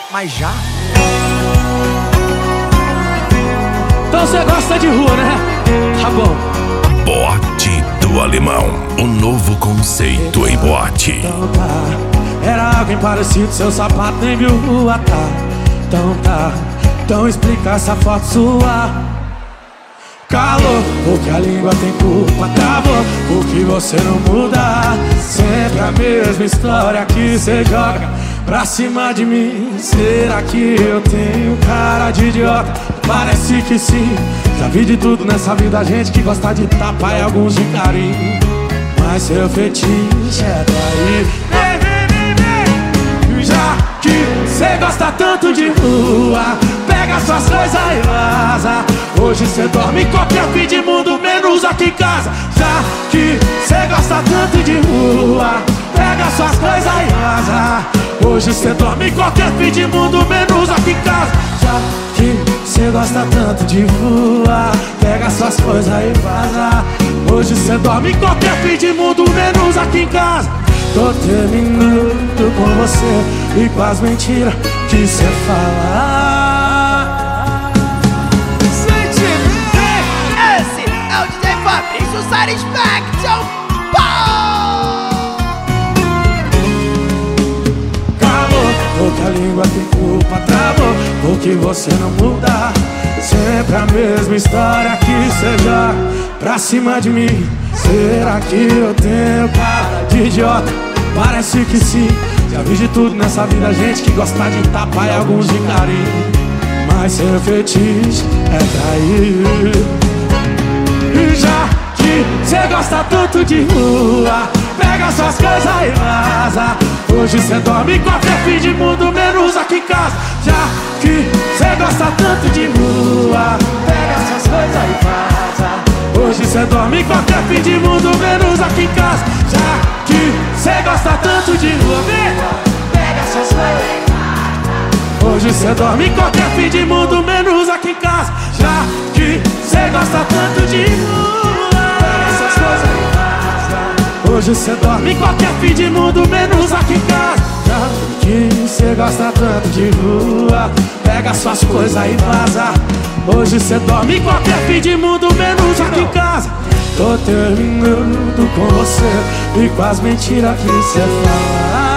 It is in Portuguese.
Mas já? Então você gosta de rua, né? Tá bom. Boate do Alemão, um novo conceito em boate. Então tá, era alguém parecido, seu sapato nem viu rua, tá? Então tá, então explica essa foto sua. Calor, porque a língua tem culpa, travou, porque você não muda. Sempre a mesma história que cê joga pra cima de mim. Será que eu tenho cara de idiota? Parece que sim. Já vi de tudo nessa vida, gente que gosta de tapa e alguns de carinho. Mas seu fetiche é trair. Já que cê gosta tanto de rua, pega suas coisas e vaza. Hoje cê dorme em qualquer fim de mundo, menos aqui em casa. Já que cê gosta tanto de rua, pega suas coisas e vaza. Hoje cê dorme em qualquer fim de mundo, menos aqui em casa. Já que cê gosta tanto de rua, pega suas coisas e vaza. Hoje cê dorme em qualquer fim de mundo, menos aqui em casa. Tô terminando com você e com as mentiras que cê fala. Esse é o DJ Fabrício Satisfaction. Calor, porque a língua tem culpa, travou, porque você não muda. Sempre a mesma história que cê joga pra cima de mim. Será que eu tenho cara de idiota? Parece que sim. Já vi de tudo nessa vida, gente que gosta de tapa e alguns de carinho. Mas seu fetiche é trair. E já que cê gosta tanto de rua, pega suas coisas e vaza. Hoje cê dorme em qualquer fim de mundo, menos aqui em casa. Já que cê gosta tanto de rua, pega suas coisas e vaza. Hoje cê dorme em qualquer fim de mundo, menos aqui em casa. Já que cê gosta tanto de rua, pega suas coisas e vaza. Hoje cê dorme em qualquer fim de mundo, menos aqui em casa. Já que cê gosta tanto de rua, pega suas coisas e vaza. Hoje cê dorme em qualquer fim de mundo, menos aqui em casa. Já que cê gosta tanto de rua, pega suas coisas e vaza. Hoje cê dorme em qualquer fim de mundo, menos aqui em casa. Tô terminando com você e com as mentiras que cê fala.